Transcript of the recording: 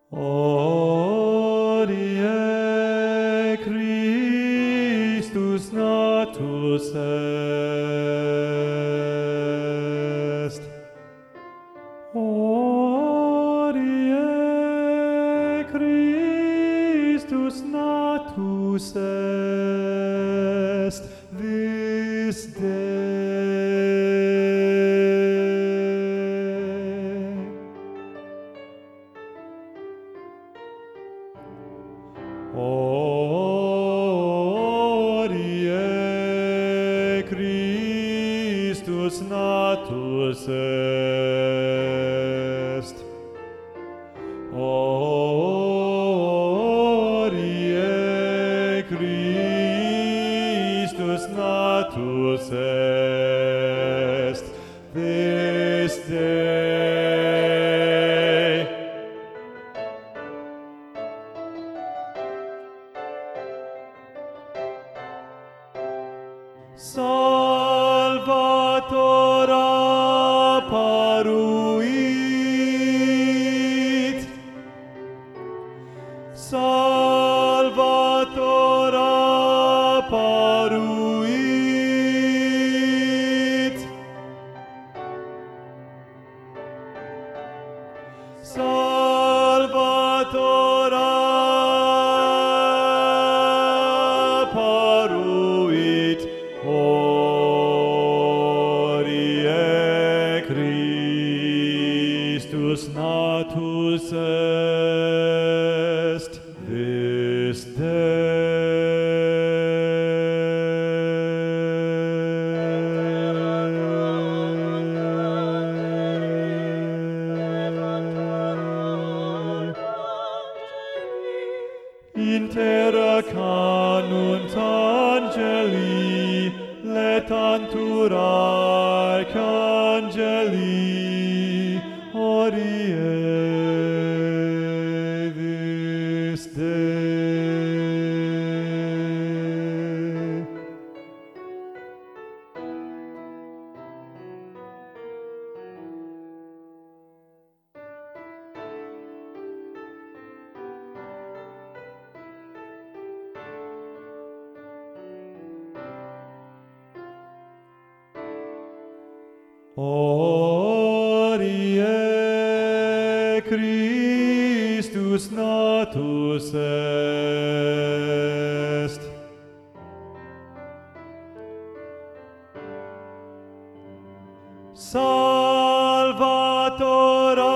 Hodie Christus natus est. Hodie Christus natus est this day. Hodie Christus natus est. Hodie Christus natus est this day. Salvator apparuit. Salvator apparuit. Salvator apparuit. Hodie Christus natus est this day. In terra canunt angeli, letantur archangeli, hodie this day. Hodie Christus natus est. Salvator